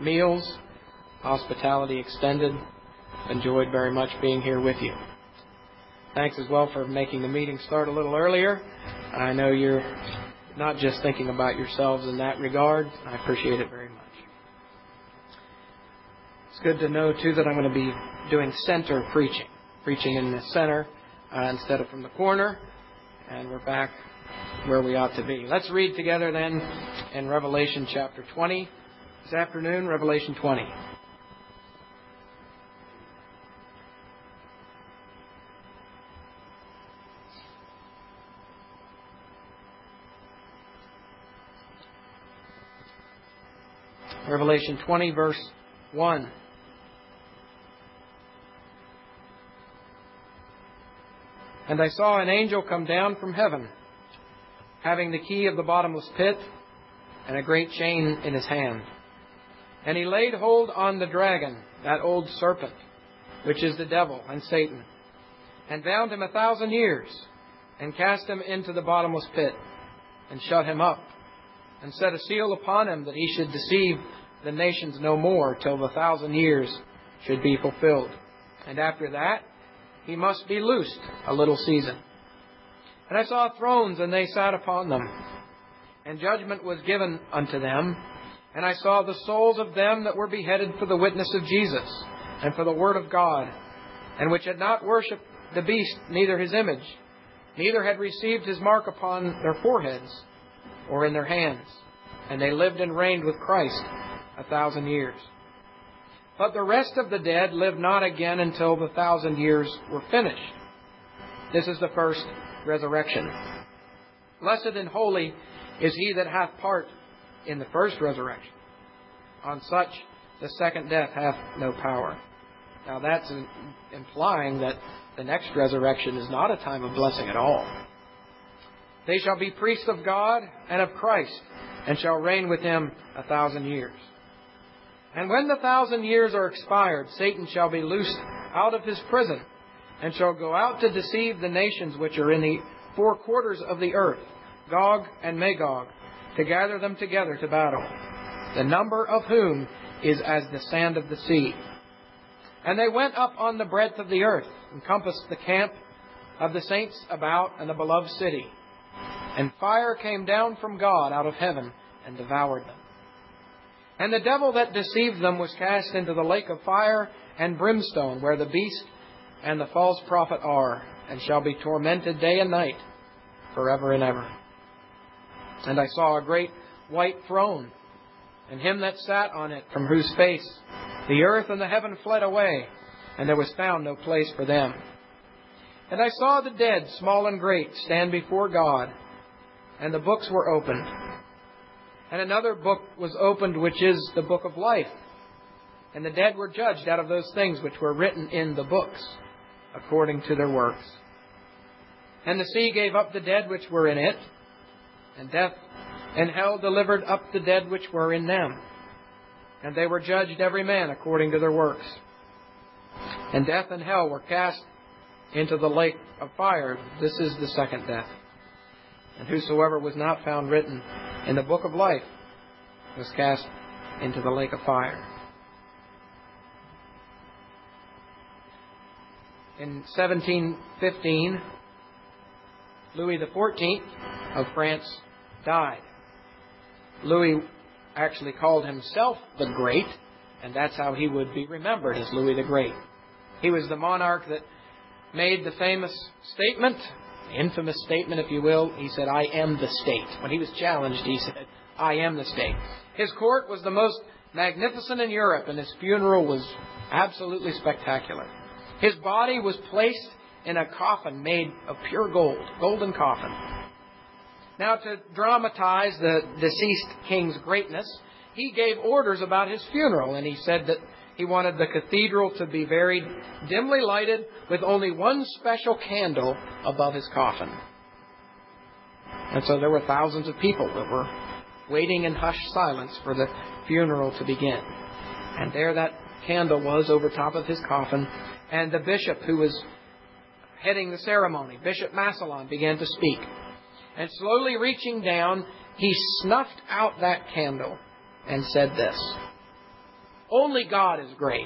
meals, hospitality extended. Enjoyed very much being here with you. Thanks as well for making the meeting start a little earlier. I know you're not just thinking about yourselves in that regard. I appreciate it very much. It's good to know, too, that I'm going to be doing center preaching in the center instead of from the corner. And we're back where we ought to be. Let's read together then in Revelation chapter 20 this afternoon, Revelation 20. Revelation 20, verse 1. And I saw an angel come down from heaven, having the key of the bottomless pit and a great chain in his hand. And he laid hold on the dragon, that old serpent, which is the devil and Satan, and bound him 1,000 years, and cast him into the bottomless pit, and shut him up, and set a seal upon him, that he should deceive the nations no more till the 1,000 years should be fulfilled. And after that, he must be loosed a little season. And I saw thrones, and they sat upon them, and judgment was given unto them. And I saw the souls of them that were beheaded for the witness of Jesus, and for the word of God, and which had not worshipped the beast, neither his image, neither had received his mark upon their foreheads or in their hands. And they lived and reigned with Christ 1,000 years. But the rest of the dead lived not again until the 1,000 years were finished. This is the first resurrection. Blessed and holy is he that hath part in the first resurrection. On such the second death hath no power. Now that's implying that the next resurrection is not a time of blessing at all. They shall be priests of God and of Christ, and shall reign with him 1,000 years. And when the 1,000 years are expired, Satan shall be loosed out of his prison, and shall go out to deceive the nations which are in the four quarters of the earth, Gog and Magog, to gather them together to battle, the number of whom is as the sand of the sea. And they went up on the breadth of the earth, and compassed the camp of the saints about and the beloved city. And fire came down from God out of heaven, and devoured them. And the devil that deceived them was cast into the lake of fire and brimstone, where the beast and the false prophet are, and shall be tormented day and night forever and ever. And I saw a great white throne, and him that sat on it, from whose face the earth and the heaven fled away, and there was found no place for them. And I saw the dead, small and great, stand before God, and the books were opened. And another book was opened, which is the book of life. And the dead were judged out of those things which were written in the books, according to their works. And the sea gave up the dead which were in it, and death and hell delivered up the dead which were in them. And they were judged every man according to their works. And death and hell were cast into the lake of fire. This is the second death. And whosoever was not found written in the book of life was cast into the lake of fire. In 1715, Louis XIV of France died. Louis actually called himself the Great, and that's how he would be remembered, as Louis the Great. He was the monarch that made the famous statement, the infamous statement, if you will. He said, "I am the state." When he was challenged, he said, "I am the state." His court was the most magnificent in Europe, and his funeral was absolutely spectacular. His body was placed in a coffin made of pure gold, golden coffin. Now, to dramatize the deceased king's greatness, he gave orders about his funeral, and he said that he wanted the cathedral to be very dimly lighted with only one special candle above his coffin. And so there were thousands of people that were waiting in hushed silence for the funeral to begin. And there that candle was over top of his coffin, and the bishop who was heading the ceremony, Bishop Massillon, began to speak. And slowly reaching down, he snuffed out that candle and said this: only God is great.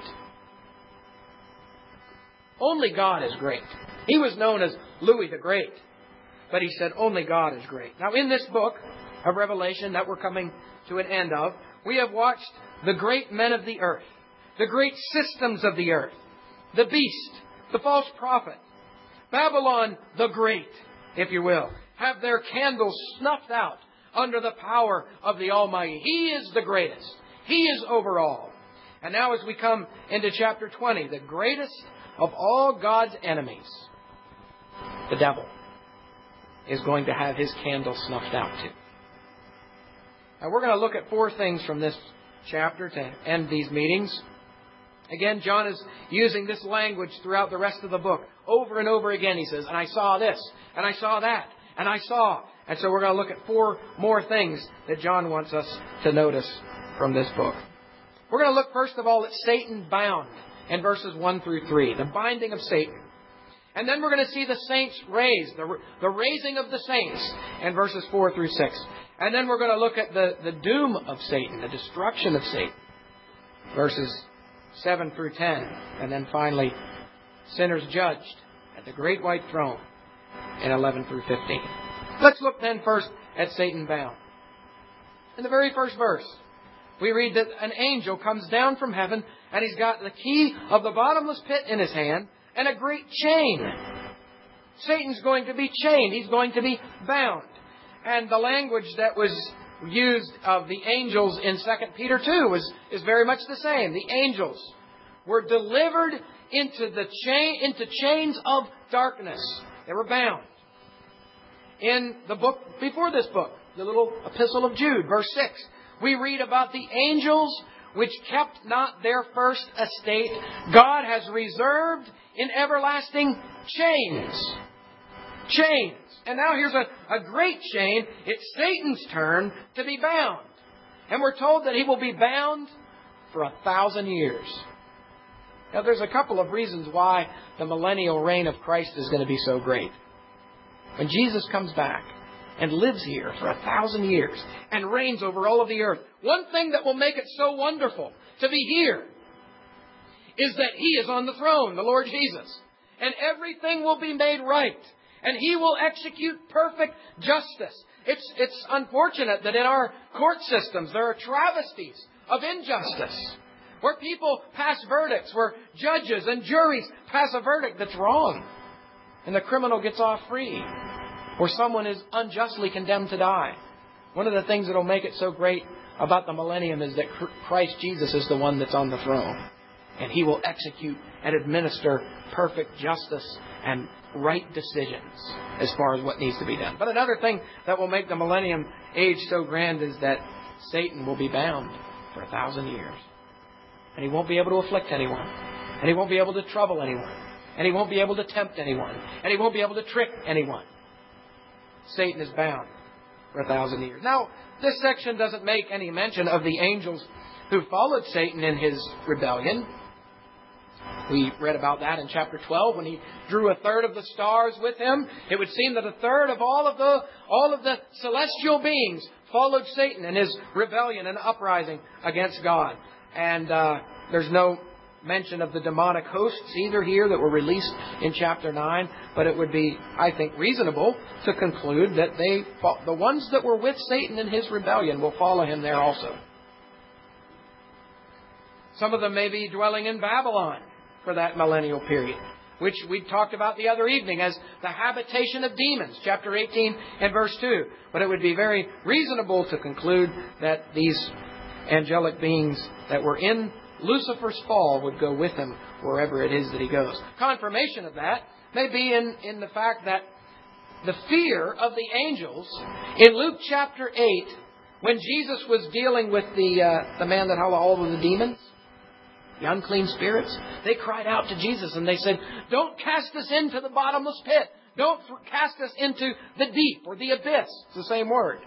Only God is great. He was known as Louis the Great. But he said, only God is great. Now, in this book of Revelation that we're coming to an end of, we have watched the great men of the earth, the great systems of the earth, the beast, the false prophet, Babylon the Great, if you will, have their candles snuffed out under the power of the Almighty. He is the greatest. He is over all. And now as we come into chapter 20, the greatest of all God's enemies, the devil, is going to have his candle snuffed out too. Now we're going to look at 4 things from this chapter to end these meetings. Again, John is using this language throughout the rest of the book. Over and over again he says, and I saw this, and I saw that, and I saw. And so we're going to look at 4 more things that John wants us to notice from this book. We're going to look first of all at Satan bound in verses 1 through 3, the binding of Satan. And then we're going to see the saints raised, the raising of the saints in verses 4 through 6. And then we're going to look at the doom of Satan, the destruction of Satan, verses 7 through 10. And then finally, sinners judged at the great white throne in 11 through 15. Let's look then first at Satan bound. In the very first verse, we read that an angel comes down from heaven and he's got the key of the bottomless pit in his hand and a great chain. Satan's going to be chained. He's going to be bound. And the language that was used of the angels in 2 Peter 2 is very much the same. The angels were delivered into chains of darkness. They were bound. In the book before this book, the little epistle of Jude, verse 6, we read about the angels which kept not their first estate, God has reserved in everlasting chains. Chains. And now here's a great chain. It's Satan's turn to be bound. And we're told that he will be bound for 1,000 years. Now there's a couple of reasons why the millennial reign of Christ is going to be so great. When Jesus comes back and lives here for 1,000 years and reigns over all of the earth, one thing that will make it so wonderful to be here is that He is on the throne, the Lord Jesus. And everything will be made right. And He will execute perfect justice. It's unfortunate that in our court systems there are travesties of injustice, where people pass verdicts, where judges and juries pass a verdict that's wrong, and the criminal gets off free, or someone is unjustly condemned to die. One of the things that will make it so great about the millennium is that Christ Jesus is the one that's on the throne. And He will execute and administer perfect justice and right decisions as far as what needs to be done. But another thing that will make the millennium age so grand is that Satan will be bound for 1,000 years. And he won't be able to afflict anyone. And he won't be able to trouble anyone. And he won't be able to tempt anyone. And he won't be able to trick anyone. Satan is bound for 1,000 years. Now, this section doesn't make any mention of the angels who followed Satan in his rebellion. We read about that in chapter 12 when he drew 1/3 of the stars with him. It would seem that 1/3 of all of the celestial beings followed Satan in his rebellion and uprising against God. And there's no mention of the demonic hosts either here that were released in chapter 9. But it would be, I think, reasonable to conclude that the ones that were with Satan in his rebellion will follow him there also. Some of them may be dwelling in Babylon for that millennial period, which we talked about the other evening as the habitation of demons, chapter 18 and verse 2. But it would be very reasonable to conclude that these angelic beings that were in Lucifer's fall would go with him wherever it is that he goes. Confirmation of that may be in the fact that the fear of the angels in Luke chapter 8, when Jesus was dealing with the man that had all of the demons, the unclean spirits, they cried out to Jesus and they said, "Don't cast us into the bottomless pit. Don't cast us into the deep or the abyss." It's the same word.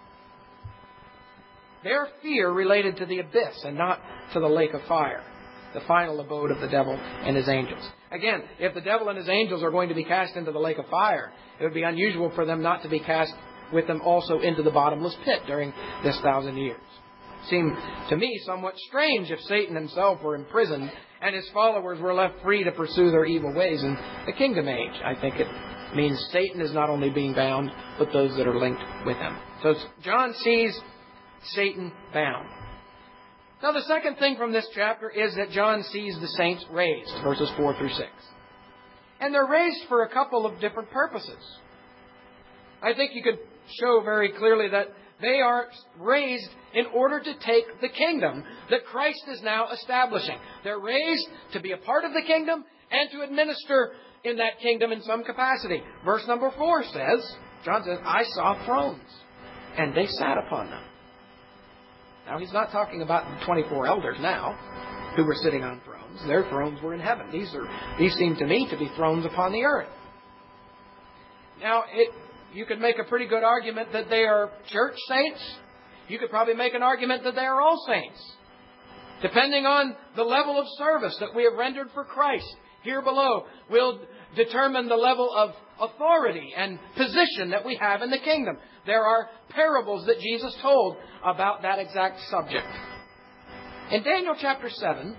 Their fear related to the abyss and not to the lake of fire, the final abode of the devil and his angels. Again, if the devil and his angels are going to be cast into the lake of fire, it would be unusual for them not to be cast with them also into the bottomless pit during this 1,000 years. Seem to me somewhat strange if Satan himself were imprisoned and his followers were left free to pursue their evil ways in the kingdom age. I think it means Satan is not only being bound, but those that are linked with him. So John sees Satan bound. Now the second thing from this chapter is that John sees the saints raised, verses 4 through 6. And they're raised for a couple of different purposes. I think you could show very clearly that they are raised in order to take the kingdom that Christ is now establishing. They're raised to be a part of the kingdom and to administer in that kingdom in some capacity. Verse number 4 says, John says, I saw thrones, and they sat upon them. Now, he's not talking about the 24 elders now who were sitting on thrones. Their thrones were in heaven. These seem to me to be thrones upon the earth. Now, you could make a pretty good argument that they are church saints. You could probably make an argument that they are all saints. Depending on the level of service that we have rendered for Christ here below will determine the level of authority and position that we have in the kingdom. There are parables that Jesus told about that exact subject. In Daniel chapter 7,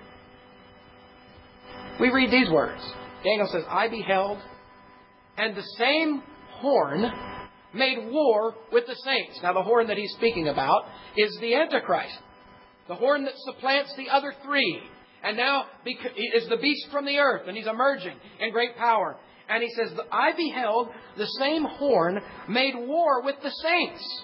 we read these words. Daniel says, I beheld, and the same horn made war with the saints. Now the horn that he's speaking about is the Antichrist. The horn that supplants the other three. And now is the beast from the earth, and he's emerging in great power. And he says, I beheld the same horn made war with the saints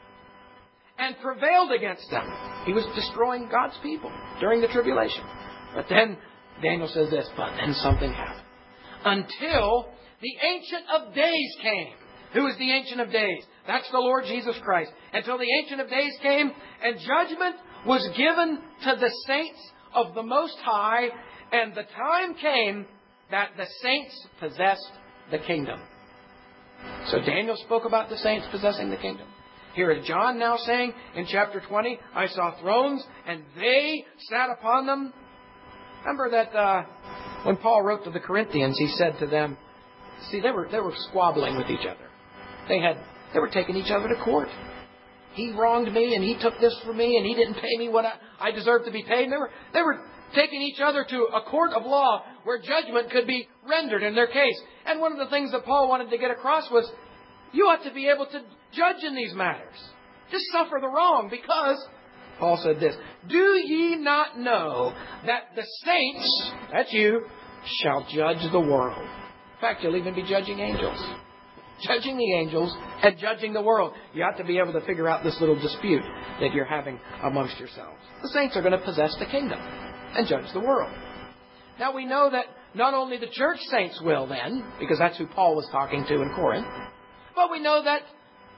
and prevailed against them. He was destroying God's people during the tribulation. But then Daniel says this, but then something happened. Until the Ancient of Days came. Who is the Ancient of Days? That's the Lord Jesus Christ. Until the Ancient of Days came, and judgment was given to the saints of the Most High, and the time came that the saints possessed the kingdom. So Daniel spoke about the saints possessing the kingdom. Here is John now saying in chapter 20, I saw thrones and they sat upon them. Remember that when Paul wrote to the Corinthians, he said to them, see, they were squabbling with each other. They were taking each other to court. He wronged me and he took this from me and he didn't pay me what I deserved to be paid. They were taking each other to a court of law where judgment could be rendered in their case. And one of the things that Paul wanted to get across was, you ought to be able to judge in these matters. Just suffer the wrong, because Paul said this, do ye not know that the saints, that's you, shall judge the world? In fact, you'll even be judging angels. Judging the angels and judging the world. You ought to be able to figure out this little dispute that you're having amongst yourselves. The saints are going to possess the kingdom and judge the world. Now we know that not only the church saints will then, because that's who Paul was talking to in Corinth, but we know that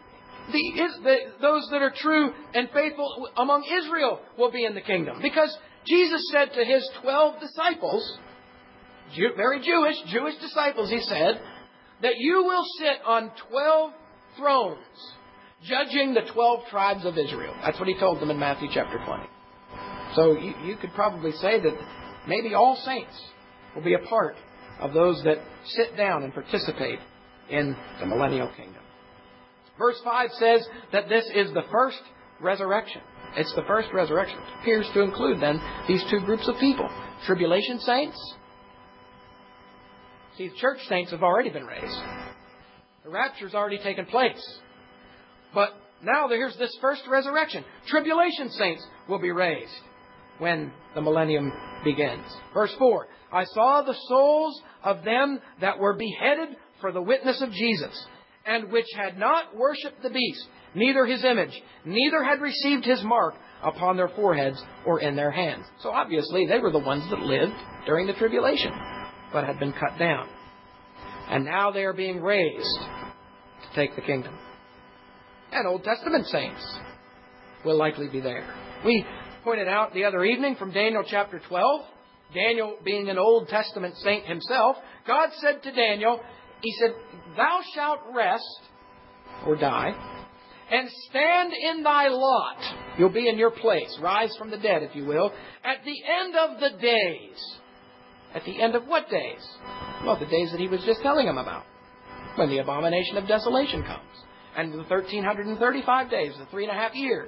those that are true and faithful among Israel will be in the kingdom. Because Jesus said to his 12 disciples, very Jewish disciples, he said, that you will sit on 12 thrones, judging the 12 tribes of Israel. That's what he told them in Matthew chapter 20. So you could probably say that maybe all saints will be a part of those that sit down and participate in the millennial kingdom. Verse 5 says that this is the first resurrection. It's the first resurrection. It appears to include then these two groups of people. Tribulation saints. See, church saints have already been raised. The rapture's already taken place. But now here's this first resurrection. Tribulation saints will be raised when the millennium begins. Verse 4, I saw the souls of them that were beheaded for the witness of Jesus, and which had not worshipped the beast, neither his image, neither had received his mark upon their foreheads or in their hands. So obviously they were the ones that lived during the tribulation, but had been cut down. And now they are being raised to take the kingdom. And Old Testament saints will likely be there. We pointed out the other evening from Daniel chapter 12, Daniel being an Old Testament saint himself, God said to Daniel, he said, thou shalt rest, or die, and stand in thy lot. You'll be in your place. Rise from the dead, if you will, at the end of the days. At the end of what days? Well, the days that he was just telling them about. When the abomination of desolation comes. And the 1335 days, the 3.5 years,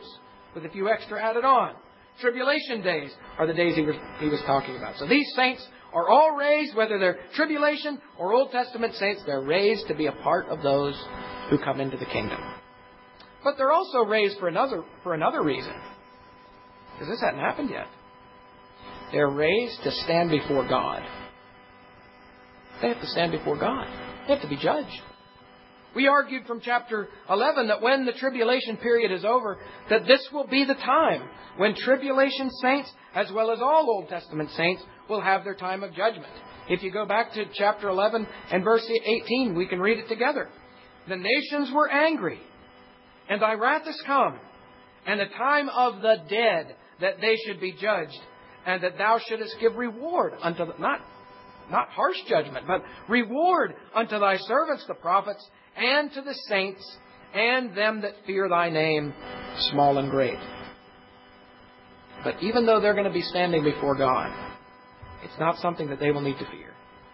with a few extra added on. Tribulation days are the days he was talking about. So these saints are all raised, whether they're tribulation or Old Testament saints, they're raised to be a part of those who come into the kingdom. But they're also raised for another reason. Because this hadn't happened yet. They're raised to stand before God. They have to stand before God. They have to be judged. We argued from chapter 11 that when the tribulation period is over, that this will be the time when tribulation saints, as well as all Old Testament saints, will have their time of judgment. If you go back to chapter 11 and verse 18, we can read it together. The nations were angry, and thy wrath is come, and the time of the dead that they should be judged, and that thou shouldest give reward unto not harsh judgment, but reward unto thy servants the prophets, and to the saints, and them that fear thy name, small and great. But even though they're going to be standing before God, it's not something that they will need to fear.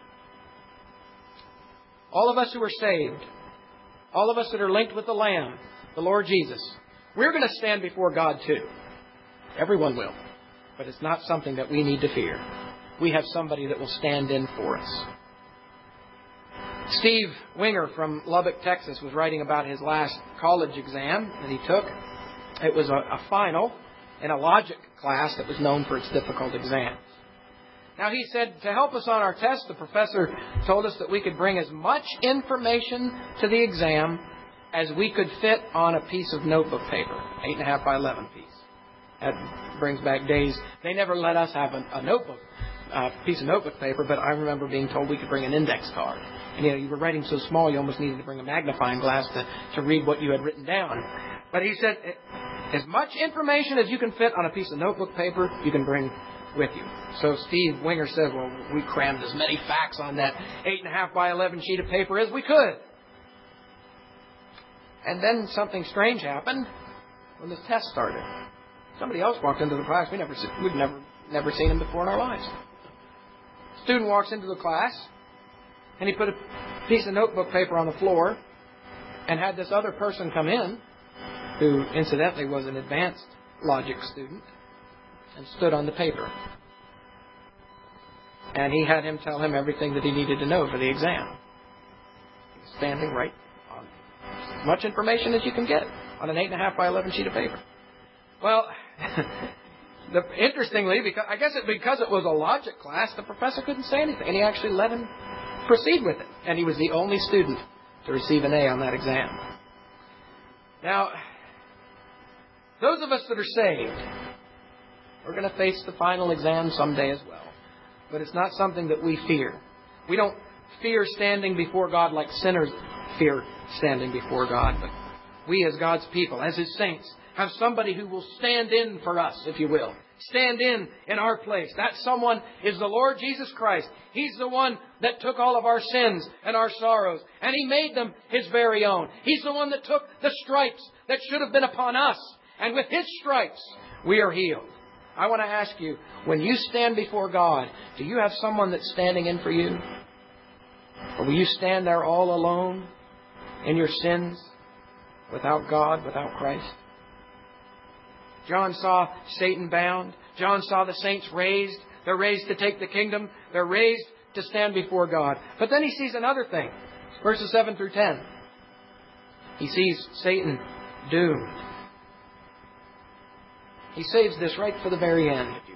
All of us who are saved, all of us that are linked with the Lamb, the Lord Jesus, we're going to stand before God too. Everyone will. But it's not something that we need to fear. We have somebody that will stand in for us. Steve Winger from Lubbock, Texas, was writing about his last college exam that he took. It was a final in a logic class that was known for its difficult exams. Now, he said, to help us on our test, the professor told us that we could bring as much information to the exam as we could fit on a piece of notebook paper, 8.5 by 11 piece. That brings back days. They never let us have a notebook, piece of notebook paper, but I remember being told we could bring an index card. And you were writing so small you almost needed to bring a magnifying glass to read what you had written down. But he said, as much information as you can fit on a piece of notebook paper, you can bring with you. So Steve Winger says, well, we crammed as many facts on that 8.5 by 11 sheet of paper as we could. And then something strange happened when the test started. Somebody else walked into the class. We've never seen him before in our lives. Student walks into the class, and he put a piece of notebook paper on the floor and had this other person come in, who incidentally was an advanced logic student, and stood on the paper. And he had him tell him everything that he needed to know for the exam. He was standing right on as much information as you can get on an 8.5 by 11 sheet of paper. Well, interestingly, because it was a logic class, the professor couldn't say anything, and he actually let him proceed with it. And he was the only student to receive an A on that exam. Now, those of us that are saved, we're going to face the final exam someday as well. But it's not something that we fear. We don't fear standing before God like sinners fear standing before God. But we as God's people, as His saints, have somebody who will stand in for us, if you will. Stand in our place. That someone is the Lord Jesus Christ. He's the one that took all of our sins and our sorrows, and He made them His very own. He's the one that took the stripes that should have been upon us, and with His stripes we are healed. I want to ask you, when you stand before God, do you have someone that's standing in for you? Or will you stand there all alone in your sins, without God, without Christ? John saw Satan bound. John saw the saints raised. They're raised to take the kingdom. They're raised to stand before God. But then he sees another thing. Verses 7 through 10. He sees Satan doomed. He saves this right for the very end, if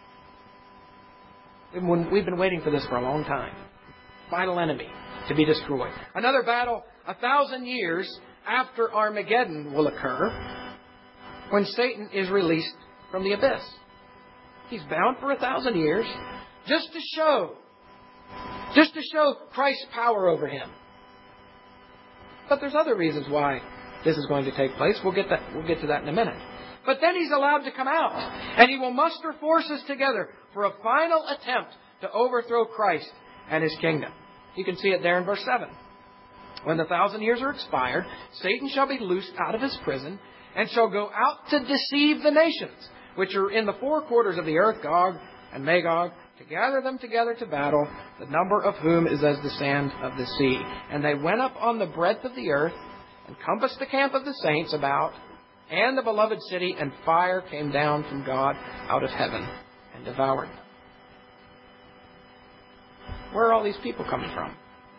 you will. We've been waiting for this for a long time. Final enemy to be destroyed. Another battle 1,000 years after Armageddon will occur, when Satan is released from the abyss. He's bound for 1,000 years just to show Christ's power over him. But there's other reasons why this is going to take place. We'll get to that in a minute. But then he's allowed to come out, and he will muster forces together for a final attempt to overthrow Christ and His kingdom. You can see it there in verse 7. When the 1,000 years are expired, Satan shall be loosed out of his prison, and shall go out to deceive the nations, which are in the four quarters of the earth, Gog and Magog, to gather them together to battle, the number of whom is as the sand of the sea. And they went up on the breadth of the earth, and compassed the camp of the saints about, and the beloved city, and fire came down from God out of heaven and devoured them. Where are all these people coming from?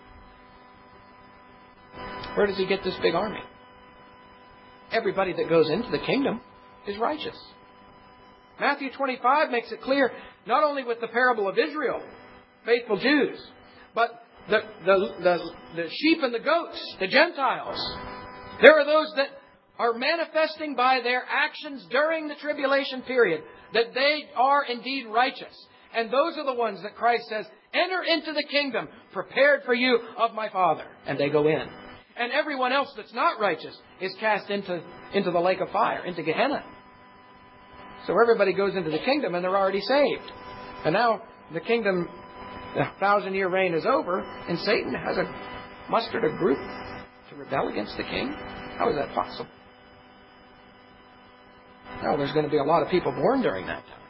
Where does he get this big army? Everybody that goes into the kingdom is righteous. Matthew 25 makes it clear, not only with the parable of Israel, faithful Jews, but the sheep and the goats, the Gentiles. There are those that are manifesting by their actions during the tribulation period that they are indeed righteous. And those are the ones that Christ says, enter into the kingdom prepared for you of my Father. And they go in. And everyone else that's not righteous is cast into the lake of fire, into Gehenna. So everybody goes into the kingdom and they're already saved. And now the kingdom, the 1,000-year reign is over, and Satan has mustered a group to rebel against the king? How is that possible? No, there's going to be a lot of people born during that time.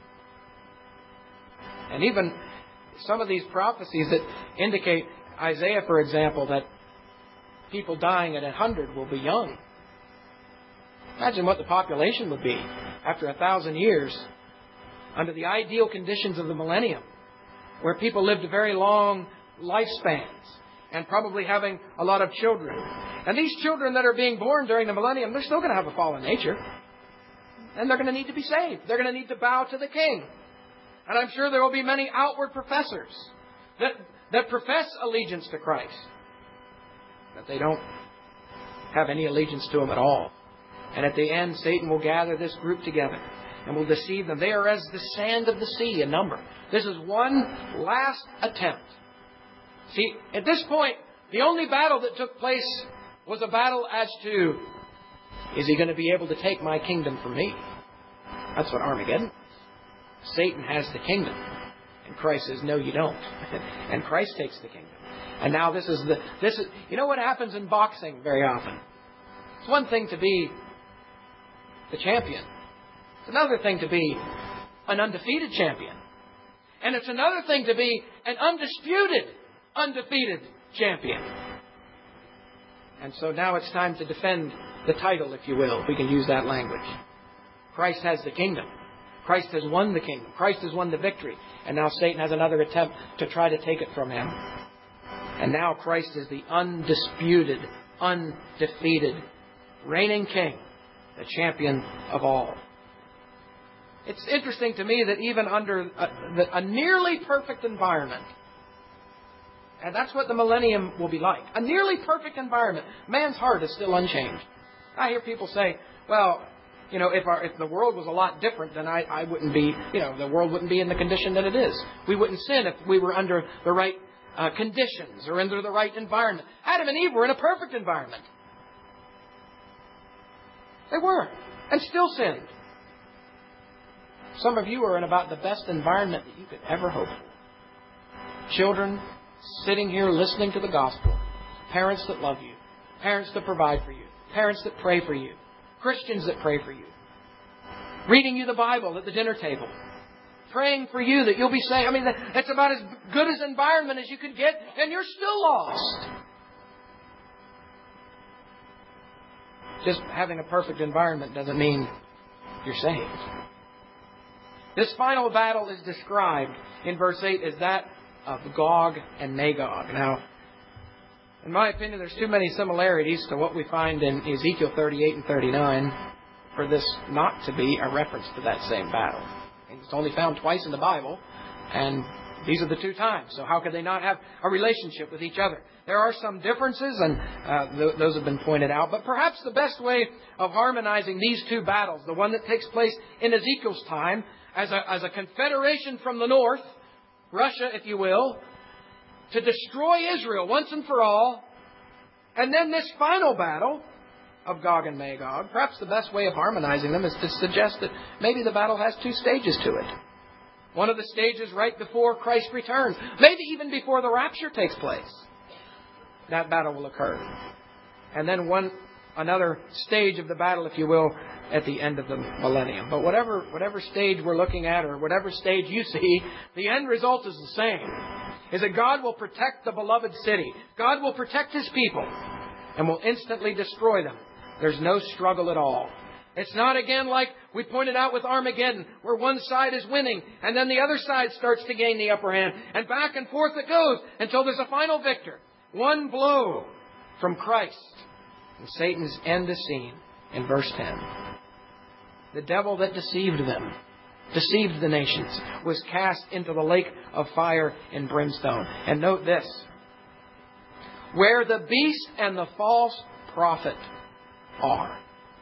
And even some of these prophecies that indicate, Isaiah, for example, that people dying at 100 will be young. Imagine what the population would be after 1,000 years under the ideal conditions of the millennium, where people lived very long lifespans and probably having a lot of children. And these children that are being born during the millennium, they're still going to have a fallen nature. And they're going to need to be saved. They're going to need to bow to the king. And I'm sure there will be many outward professors that profess allegiance to Christ, but they don't have any allegiance to Him at all. And at the end, Satan will gather this group together and will deceive them. They are as the sand of the sea in number. This is one last attempt. See, at this point, the only battle that took place was a battle as to, is he going to be able to take my kingdom from me? That's what Armageddon is. Satan has the kingdom. And Christ says, no, you don't. And Christ takes the kingdom. And now this is you know what happens in boxing very often? It's one thing to be the champion. It's another thing to be an undefeated champion. And it's another thing to be an undefeated champion. And so now it's time to defend the title, if you will. We can use that language. Christ has the kingdom. Christ has won the kingdom. Christ has won the victory. And now Satan has another attempt to try to take it from him. And now Christ is the undisputed, undefeated, reigning king, the champion of all. It's interesting to me that even under a nearly perfect environment, and that's what the millennium will be like, a nearly perfect environment, man's heart is still unchanged. I hear people say, well, if the world was a lot different, then I wouldn't be, the world wouldn't be in the condition that it is. We wouldn't sin if we were under the right conditions or under the right environment. Adam and Eve were in a perfect environment. They were, and still sinned. Some of you are in about the best environment that you could ever hope for. Children sitting here listening to the gospel. Parents that love you. Parents that provide for you. Parents that pray for you. Christians that pray for you. Reading you the Bible at the dinner table. Praying for you that you'll be saved. That's about as good as environment as you could get, and you're still lost. Just having a perfect environment doesn't mean you're saved. This final battle is described in verse 8 as that of Gog and Magog. Now, in my opinion, there's too many similarities to what we find in Ezekiel 38 and 39 for this not to be a reference to that same battle. It's only found twice in the Bible, and these are the two times. So how could they not have a relationship with each other? There are some differences, and those have been pointed out. But perhaps the best way of harmonizing these two battles, the one that takes place in Ezekiel's time, as a confederation from the north, Russia, if you will, to destroy Israel once and for all, and then this final battle of Gog and Magog, perhaps the best way of harmonizing them is to suggest that maybe the battle has two stages to it. One of the stages right before Christ returns, maybe even before the rapture takes place. That battle will occur. And then another stage of the battle, if you will, at the end of the millennium. But whatever stage we're looking at, or whatever stage you see, the end result is the same. Is that God will protect the beloved city. God will protect His people and will instantly destroy them. There's no struggle at all. It's not again like we pointed out with Armageddon, where one side is winning and then the other side starts to gain the upper hand. And back and forth it goes until there's a final victor. One blow from Christ. And Satan's end is seen in verse 10. The devil that deceived them, deceived the nations, was cast into the lake of fire and brimstone. And note this, where the beast and the false prophet are.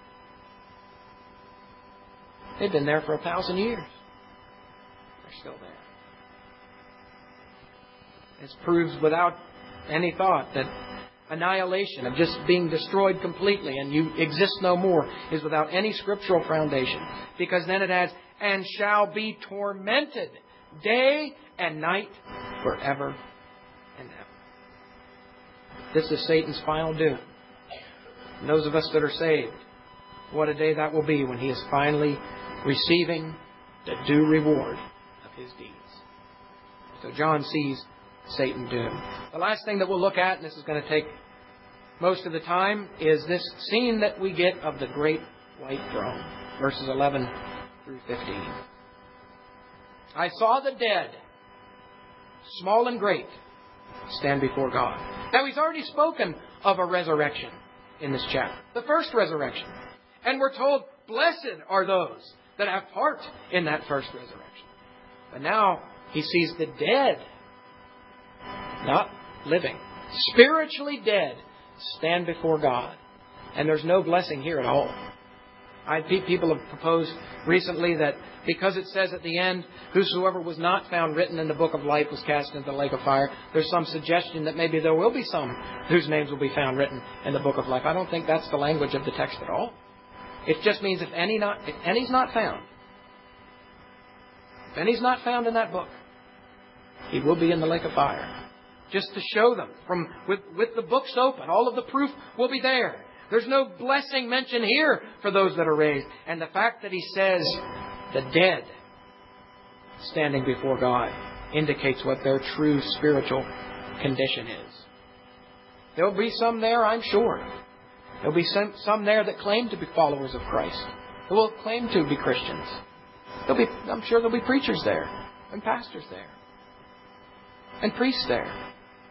They've been there for 1,000 years. They're still there. It's proved without any thought that annihilation, of just being destroyed completely and you exist no more, is without any scriptural foundation. Because then it adds, and shall be tormented day and night forever and ever. This is Satan's final doom. And those of us that are saved, what a day that will be when he is finally receiving the due reward of his deeds. So John sees Satan doomed. The last thing that we'll look at, and this is going to take most of the time, is this scene that we get of the great white throne. Verses 11 through 15. I saw the dead, small and great, stand before God. Now he's already spoken of a resurrection in this chapter. The first resurrection. And we're told, blessed are those that have part in that first resurrection. But now he sees the dead, not living, spiritually dead, stand before God. And there's no blessing here at all. People have proposed recently that because it says at the end, whosoever was not found written in the book of life was cast into the lake of fire, there's some suggestion that maybe there will be some whose names will be found written in the book of life. I don't think that's the language of the text at all. It just means if any's not found in that book, he will be in the lake of fire. Just to show them, with the books open, all of the proof will be there. There's no blessing mentioned here for those that are raised. And the fact that he says the dead standing before God indicates what their true spiritual condition is. There'll be some there, I'm sure. There'll be some there that claim to be followers of Christ, who will claim to be Christians. I'm sure there'll be preachers there, and pastors there, and priests there.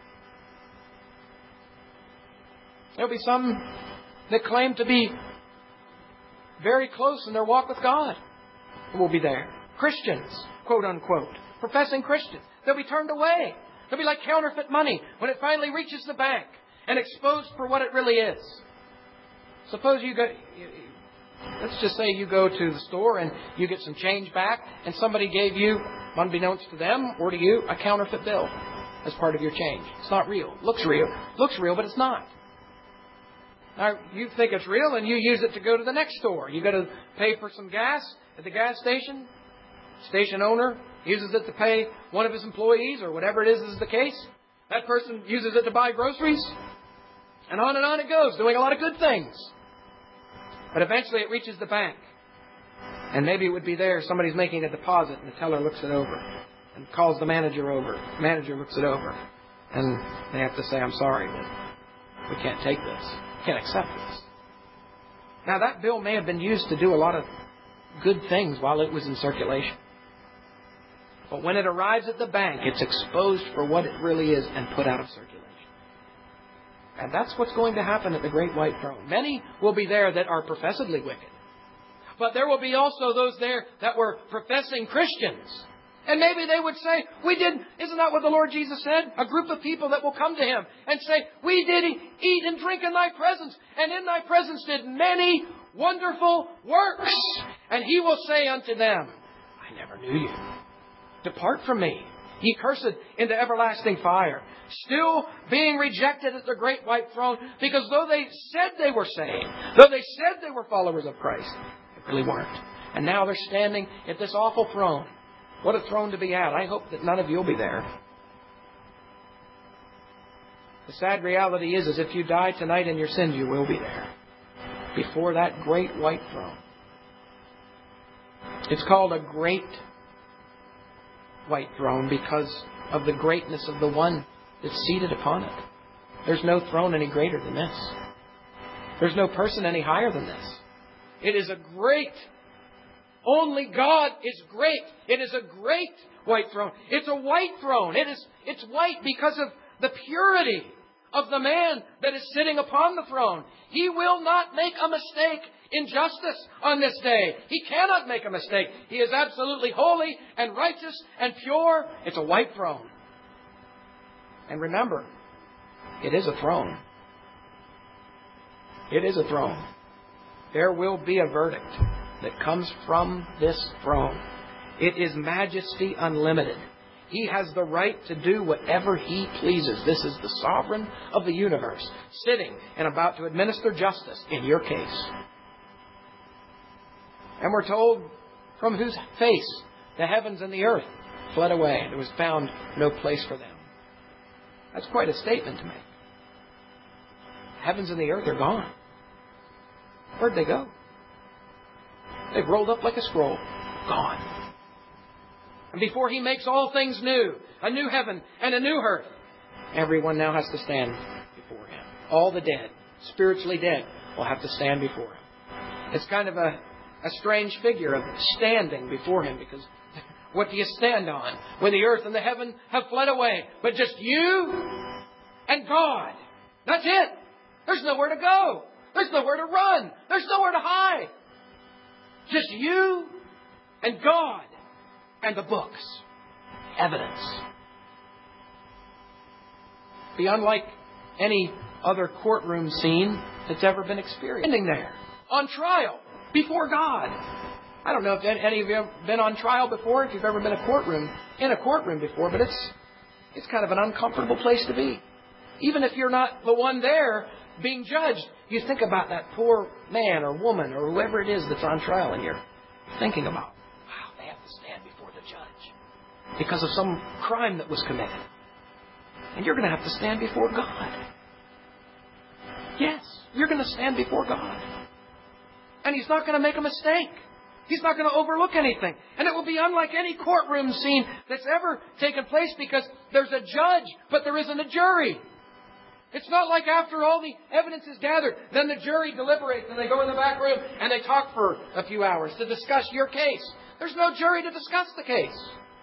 There'll be some that claim to be very close in their walk with God who will be there. Christians, quote unquote, professing Christians. They'll be turned away. They'll be like counterfeit money when it finally reaches the bank and exposed for what it really is. Suppose let's just say you go to the store and you get some change back and somebody gave you, unbeknownst to them or to you, a counterfeit bill as part of your change. It's not real. Looks real, but it's not. Now, you think it's real and you use it to go to the next store. You go to pay for some gas at the gas station. Station owner uses it to pay one of his employees or whatever it is the case. That person uses it to buy groceries. And on it goes, doing a lot of good things. But eventually it reaches the bank. And maybe it would be there, somebody's making a deposit and the teller looks it over and calls the manager over. The manager looks it over. And they have to say, I'm sorry, but we can't take this. Can't accept this. Now that bill may have been used to do a lot of good things while it was in circulation. But when it arrives at the bank, it's exposed for what it really is and put out of circulation. And that's what's going to happen at the great white throne. Many will be there that are professedly wicked. But there will be also those there that were professing Christians. And maybe they would say, isn't that what the Lord Jesus said? A group of people that will come to Him and say, we did eat and drink in Thy presence, and in Thy presence did many wonderful works. And He will say unto them, I never knew you. Depart from me, ye cursed, into everlasting fire. Still being rejected at the great white throne, because though they said they were saved, though they said they were followers of Christ, they really weren't. And now they're standing at this awful throne. What a throne to be at. I hope that none of you will be there. The sad reality is if you die tonight in your sins, you will be there. Before that great white throne. It's called a great white throne because of the greatness of the one that's seated upon it. There's no throne any greater than this. There's no person any higher than this. It is a great, only God is great. It is a great white throne. It's a white throne. It's white because of the purity of the man that is sitting upon the throne. He will not make a mistake in justice on this day. He cannot make a mistake. He is absolutely holy and righteous and pure. It's a white throne. And remember, it is a throne. It is a throne. There will be a verdict that comes from this throne. It is majesty unlimited. He has the right to do whatever He pleases. This is the sovereign of the universe, sitting and about to administer justice in your case. And we're told from whose face the heavens and the earth fled away. There was found no place for them. That's quite a statement to make. Heavens and the earth are gone. Where'd they go? They've rolled up like a scroll. Gone. And before He makes all things new, a new heaven and a new earth, everyone now has to stand before Him. All the dead, spiritually dead, will have to stand before Him. It's kind of a strange figure of standing before Him, because what do you stand on when the earth and the heaven have fled away? But just you and God. That's it. There's nowhere to go. There's nowhere to run. There's nowhere to hide. Just you and God and the books. Evidence. Be unlike any other courtroom scene that's ever been experienced. Standing there on trial before God. I don't know if any of you have been on trial before, if you've ever been in a courtroom before, but it's kind of an uncomfortable place to be. Even if you're not the one there being judged, you think about that poor man or woman or whoever it is that's on trial, and you're thinking about, wow, they have to stand before the judge because of some crime that was committed. And you're going to have to stand before God. Yes, you're going to stand before God. And He's not going to make a mistake. He's not going to overlook anything. And it will be unlike any courtroom scene that's ever taken place, because there's a judge, but there isn't a jury. It's not like after all the evidence is gathered, then the jury deliberates and they go in the back room and they talk for a few hours to discuss your case. There's no jury to discuss the case.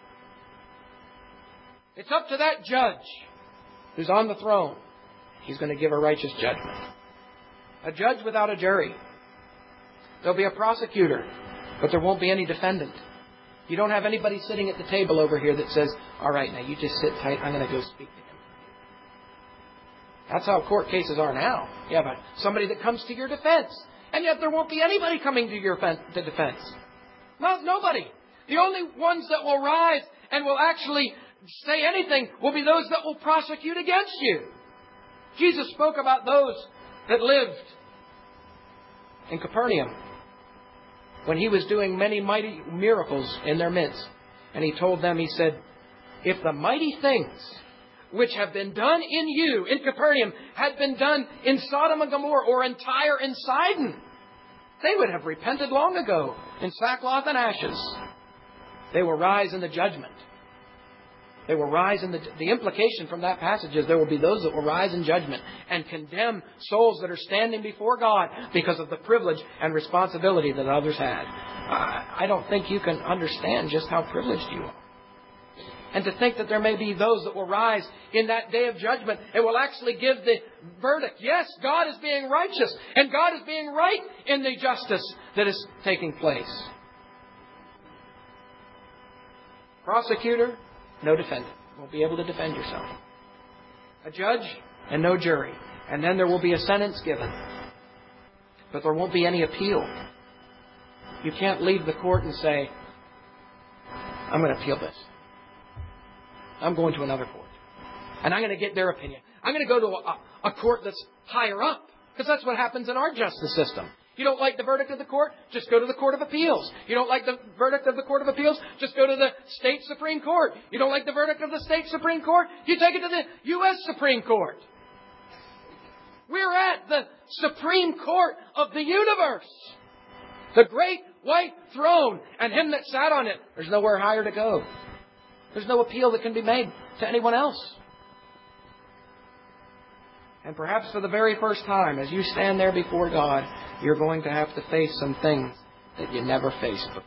It's up to that judge who's on the throne. He's going to give a righteous judgment. A judge without a jury. There'll be a prosecutor, but there won't be any defendant. You don't have anybody sitting at the table over here that says, all right, now you just sit tight, I'm going to go speak to him. That's how court cases are now. You have somebody that comes to your defense, and yet there won't be anybody coming to your defense. Nobody. The only ones that will rise and will actually say anything will be those that will prosecute against you. Jesus spoke about those that lived in Capernaum when He was doing many mighty miracles in their midst. And He told them, He said, if the mighty things which have been done in you, in Capernaum, had been done in Sodom and Gomorrah or in Tyre and Sidon, they would have repented long ago in sackcloth and ashes. They will rise in the judgment. They will rise in the implication from that passage is there will be those that will rise in judgment and condemn souls that are standing before God because of the privilege and responsibility that others had. I don't think you can understand just how privileged you are. And to think that there may be those that will rise in that day of judgment and will actually give the verdict. Yes, God is being righteous and God is being right in the justice that is taking place. Prosecutor, no defendant. You won't be able to defend yourself. A judge and no jury. And then there will be a sentence given. But there won't be any appeal. You can't leave the court and say, I'm going to appeal this. I'm going to another court. And I'm going to get their opinion. I'm going to go to a court that's higher up. Because that's what happens in our justice system. You don't like the verdict of the court? Just go to the Court of Appeals. You don't like the verdict of the Court of Appeals? Just go to the State Supreme Court. You don't like the verdict of the State Supreme Court? You take it to the U.S. Supreme Court. We're at the Supreme Court of the universe. The great white throne and Him that sat on it. There's nowhere higher to go. There's no appeal that can be made to anyone else. And perhaps for the very first time, as you stand there before God, you're going to have to face some things that you never faced before.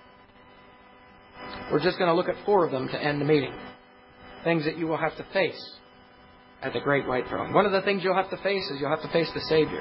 We're just going to look at 4 of them to end the meeting. Things that you will have to face at the great white throne. One of the things you'll have to face is you'll have to face the Savior.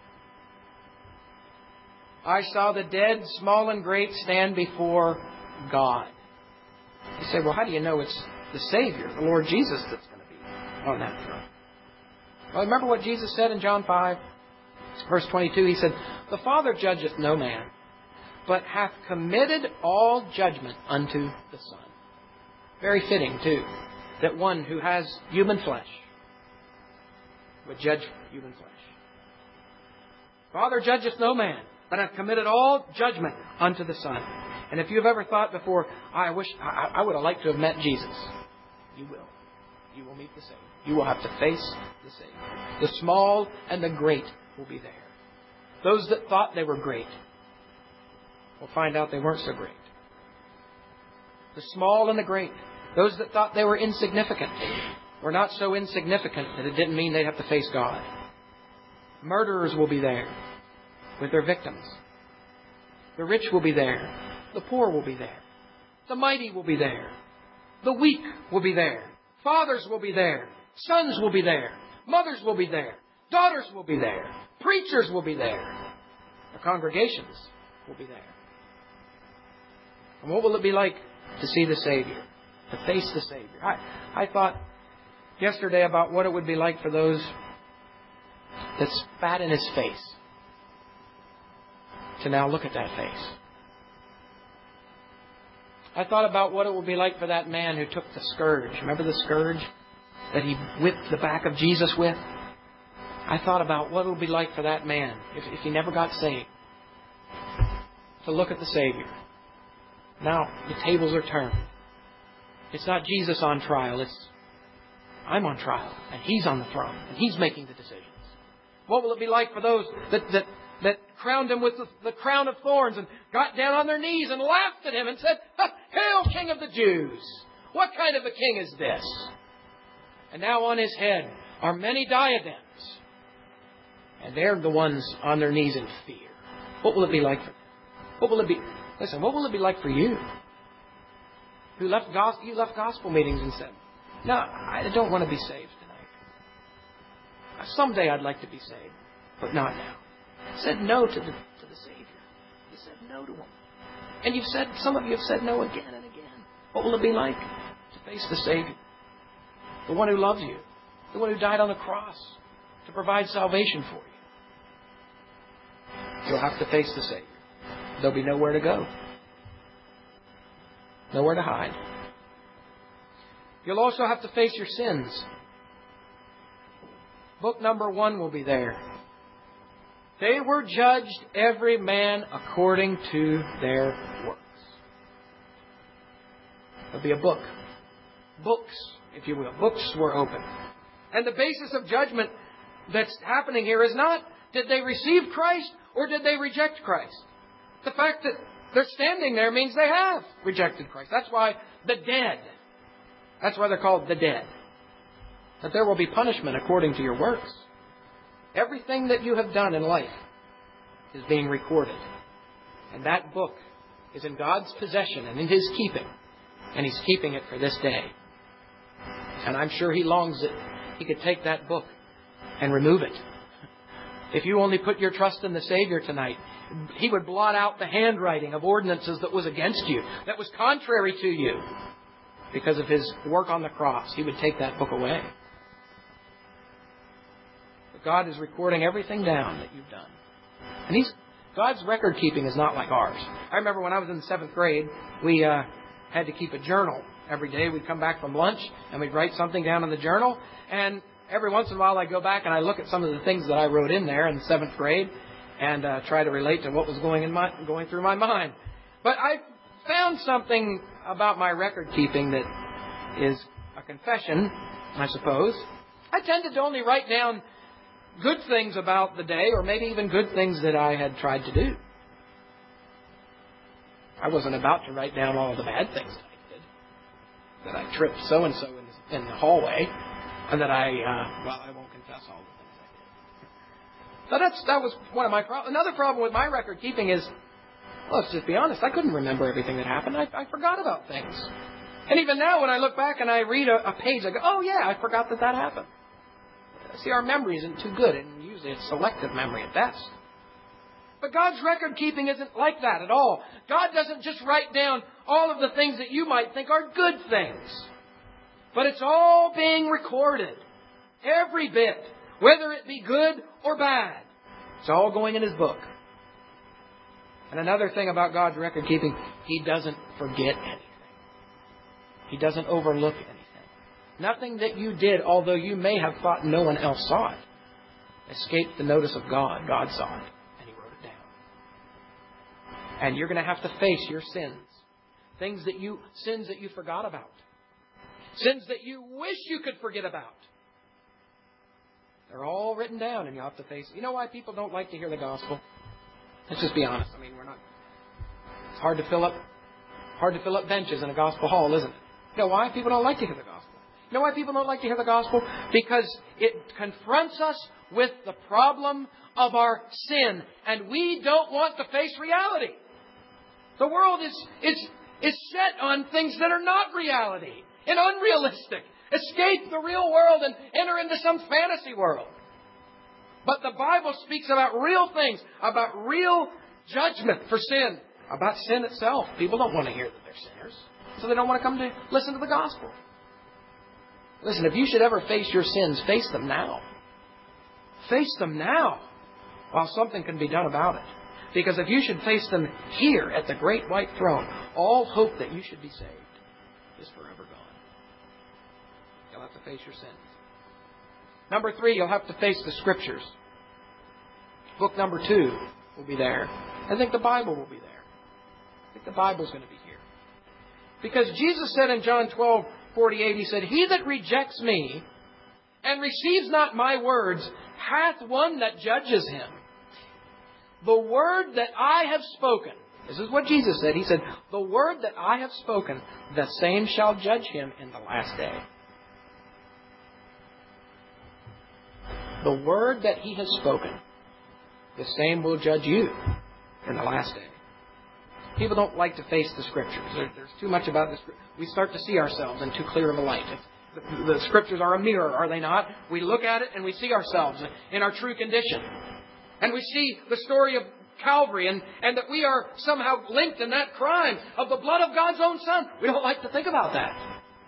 I saw the dead, small and great, stand before God. You say, well, how do you know it's the Savior, the Lord Jesus, that's going to be on that throne? Well, remember what Jesus said in John 5, verse 22. He said, the Father judgeth no man, but hath committed all judgment unto the Son. Very fitting, too, that one who has human flesh would judge human flesh. Father judgeth no man, but hath committed all judgment unto the Son. And if you've ever thought before, I would have liked to have met Jesus, you will. You will meet the Savior. You will have to face the Savior. The small and the great will be there. Those that thought they were great will find out they weren't so great. The small and the great. Those that thought they were insignificant were not so insignificant that it didn't mean they'd have to face God. Murderers will be there with their victims. The rich will be there. The poor will be there. The mighty will be there. The weak will be there. Fathers will be there. Sons will be there. Mothers will be there. Daughters will be there. Preachers will be there. The congregations will be there. And what will it be like to see the Savior? To face the Savior? I thought yesterday about what it would be like for those that spat in His face to now look at that face. I thought about what it would be like for that man who took the scourge. Remember the scourge that he whipped the back of Jesus with? I thought about what it would be like for that man if he never got saved to look at the Savior. Now the tables are turned. It's not Jesus on trial. It's I'm on trial and He's on the throne and He's making the decisions. What will it be like for those that crowned Him with the crown of thorns and got down on their knees and laughed at Him and said, "Hail, King of the Jews! What kind of a king is this?" And now on His head are many diadems. And they're the ones on their knees in fear. What will it be like for them? What will it be? Listen, what will it be like for you? You left gospel meetings and said, "No, I don't want to be saved tonight. Someday I'd like to be saved, but not now." Said no to the Savior. You said no to Him. And some of you have said no again and again. What will it be like to face the Savior? The one who loves you. The one who died on the cross to provide salvation for you. You'll have to face the Savior. There'll be nowhere to go. Nowhere to hide. You'll also have to face your sins. Book number 1 will be there. They were judged every man according to their works. There'll be a book. Books, if you will. Books were opened. And the basis of judgment that's happening here is not, did they receive Christ or did they reject Christ? The fact that they're standing there means they have rejected Christ. That's why the dead. That's why they're called the dead. That there will be punishment according to your works. Everything that you have done in life is being recorded. And that book is in God's possession and in His keeping. And He's keeping it for this day. And I'm sure He longs that He could take that book and remove it. If you only put your trust in the Savior tonight, He would blot out the handwriting of ordinances that was against you, that was contrary to you. Because of His work on the cross, He would take that book away. God is recording everything down that you've done. And God's record keeping is not like ours. I remember when I was in the 7th grade, we had to keep a journal every day. We'd come back from lunch and we'd write something down in the journal. And every once in a while I'd go back and I look at some of the things that I wrote in there in the 7th grade and try to relate to what was going through my mind. But I found something about my record keeping that is a confession, I suppose. I tended to only write down good things about the day, or maybe even good things that I had tried to do. I wasn't about to write down all the bad things that I did. That I tripped so-and-so in the hallway, and that I won't confess all the So that was one of my problems. Another problem with my record keeping is, well, let's just be honest, I couldn't remember everything that happened. I forgot about things. And even now when I look back and I read a page, I go, oh yeah, I forgot that happened. See, our memory isn't too good, and usually it's selective memory at best. But God's record keeping isn't like that at all. God doesn't just write down all of the things that you might think are good things. But it's all being recorded. Every bit. Whether it be good or bad. It's all going in His book. And another thing about God's record keeping, He doesn't forget anything. He doesn't overlook anything. Nothing that you did, although you may have thought no one else saw it, escaped the notice of God. God saw it. And He wrote it down. And you're going to have to face your sins. Sins that you forgot about. Sins that you wish you could forget about. They're all written down and you have to face it. You know why people don't like to hear the gospel? Let's just be honest. It's hard to fill up benches in a gospel hall, isn't it? You know why people don't like to hear the gospel? You know why people don't like to hear the gospel? Because it confronts us with the problem of our sin. And we don't want to face reality. The world is set on things that are not reality and unrealistic. Escape the real world and enter into some fantasy world. But the Bible speaks about real things, about real judgment for sin, about sin itself. People don't want to hear that they're sinners, so they don't want to come to listen to the gospel. Listen, if you should ever face your sins, face them now. Face them now while something can be done about it. Because if you should face them here at the great white throne, all hope that you should be saved is forever gone. You'll have to face your sins. Number 3, you'll have to face the Scriptures. Book number 2 will be there. I think the Bible will be there. I think the Bible's going to be here. Because Jesus said in John 12:48, He said, "He that rejects me and receives not my words hath one that judges him. The word that I have spoken," this is what Jesus said. He said, "The word that I have spoken, the same shall judge him in the last day." The word that He has spoken, the same will judge you in the last day. People don't like to face the Scriptures. There's too much about this. We start to see ourselves in too clear of a light. The Scriptures are a mirror, are they not? We look at it and we see ourselves in our true condition. And we see the story of Calvary and that we are somehow linked in that crime of the blood of God's own Son. We don't like to think about that.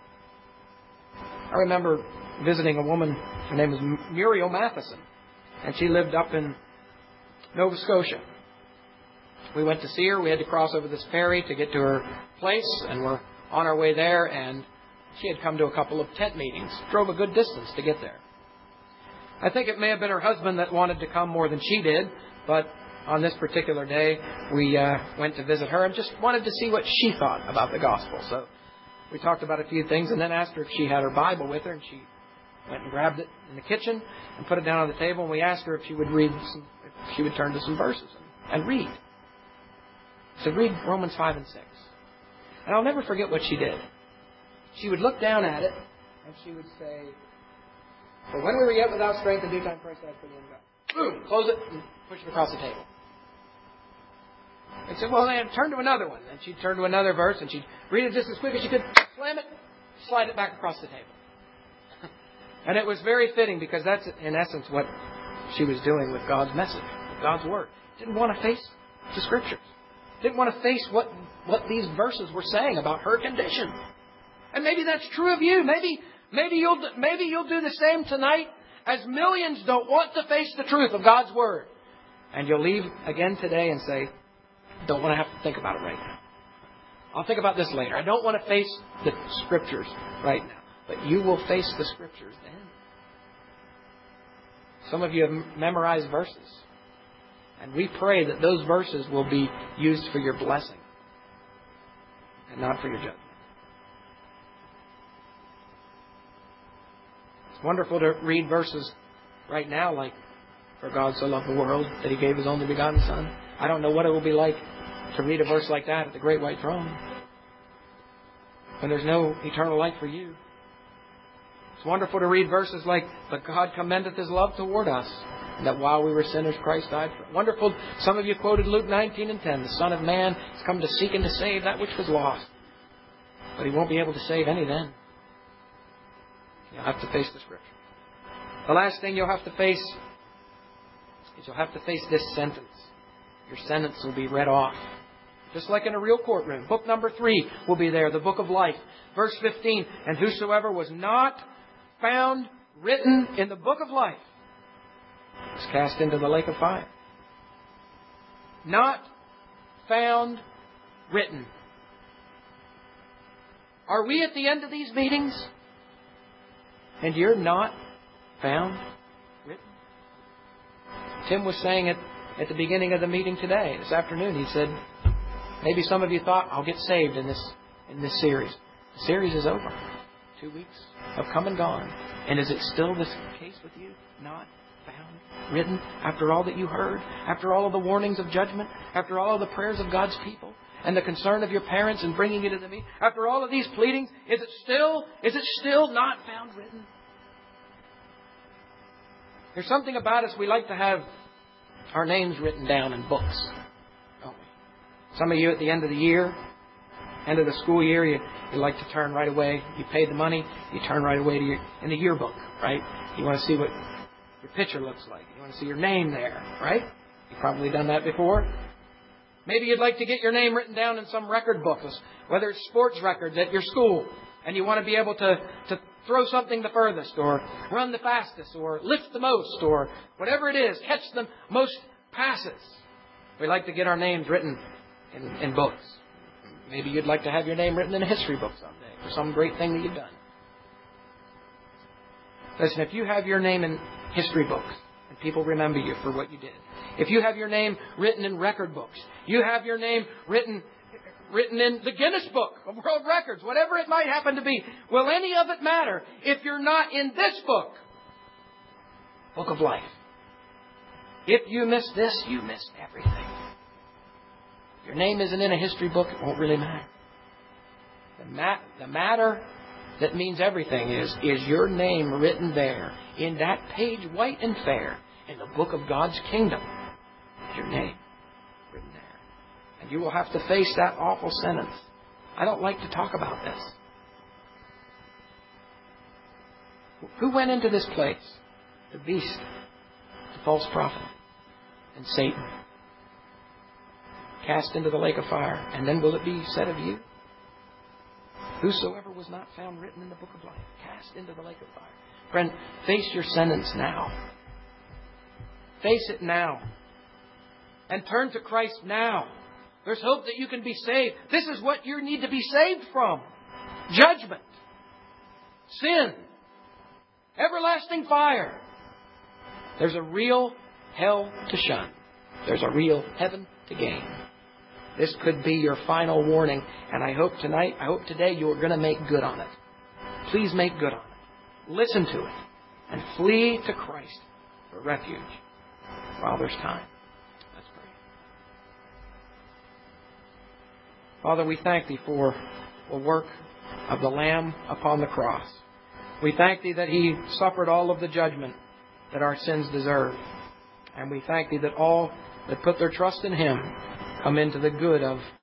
I remember visiting a woman, her name was Muriel Matheson, and she lived up in Nova Scotia. We went to see her. We had to cross over this ferry to get to her place, and we're on our way there, and she had come to a couple of tent meetings. Drove a good distance to get there. I think it may have been her husband that wanted to come more than she did, but on this particular day, we went to visit her and just wanted to see what she thought about the gospel. So we talked about a few things and then asked her if she had her Bible with her, and she went and grabbed it in the kitchen and put it down on the table, and we asked her if she would turn to some verses and read. She said, "Read Romans 5 and 6. And I'll never forget what she did. She would look down at it and she would say, "For when we were yet without strength, in due time Christ died for the ungodly." Boom! Close it and push it across the table. I said, "Well, then turn to another one." And she'd turn to another verse and she'd read it just as quick as she could, slam it, slide it back across the table. And it was very fitting because that's in essence what she was doing with God's message, with God's Word. Didn't want to face the Scriptures. Didn't want to face what these verses were saying about her condition. And maybe that's true of you. Maybe you'll do the same tonight, as millions don't want to face the truth of God's Word. And you'll leave again today and say, "Don't want to have to think about it right now. I'll think about this later. I don't want to face the Scriptures right now." But you will face the Scriptures then. Some of you have memorized verses. And we pray that those verses will be used for your blessing and not for your judgment. It's wonderful to read verses right now like, "For God so loved the world that He gave His only begotten Son." I don't know what it will be like to read a verse like that at the great white throne when there's no eternal life for you. It's wonderful to read verses like, "But God commendeth His love toward us, And that while we were sinners, Christ died for us. Wonderful. Some of you quoted Luke 19:10. The Son of Man has come to seek and to save that which was lost. But He won't be able to save any then. You'll have to face the Scripture. The last thing you'll have to face is you'll have to face this sentence. Your sentence will be read off. Just like in a real courtroom. Book number 3 will be there, the book of life. Verse 15, and whosoever was not found written in the book of life was cast into the lake of fire. Not found written. Are we at the end of these meetings and you're not found written? Tim was saying it at the beginning of the meeting today, this afternoon. He said, maybe some of you thought, I'll get saved in this series. The series is over. 2 weeks have come and gone. And is it still the case with you? Not found written after all that you heard? After all of the warnings of judgment? After all of the prayers of God's people? And the concern of your parents in bringing you to the meeting? After all of these pleadings, is it still not found written? There's something about us, we like to have our names written down in books, don't we? Some of you at the end of the year, end of the school year, you like to turn right away. You pay the money, you turn right away in the yearbook, right? You want to see what your picture looks like. You want to see your name there, right? You've probably done that before. Maybe you'd like to get your name written down in some record book, whether it's sports records at your school, and you want to be able to throw something the furthest, or run the fastest, or lift the most, or whatever it is, catch the most passes. We like to get our names written in books. Maybe you'd like to have your name written in a history book someday for some great thing that you've done. Listen, if you have your name in history books, and people remember you for what you did, if you have your name written in record books, you have your name written in the Guinness Book of World Records, whatever it might happen to be, will any of it matter if you're not in this book? Book of life. If you miss this, you miss everything. If your name isn't in a history book, it won't really matter. The matter that means everything is your name written there in that page, white and fair, in the book of God's kingdom. Is your name written there. And you will have to face that awful sentence. I don't like to talk about this. Who went into this place? The beast, the false prophet, and Satan. Cast into the lake of fire. And then will it be said of you? Whosoever was not found written in the book of life, cast into the lake of fire. Friend, face your sentence now. Face it now. And turn to Christ now. There's hope that you can be saved. This is what you need to be saved from. Judgment. Sin. Everlasting fire. There's a real hell to shun. There's a real heaven to gain. This could be your final warning. And I hope today you are going to make good on it. Please make good on it. Listen to it. And flee to Christ for refuge while there's time. Let's pray. Father, we thank Thee for the work of the Lamb upon the cross. We thank Thee that He suffered all of the judgment that our sins deserve. And we thank Thee that all that put their trust in Him come into the good of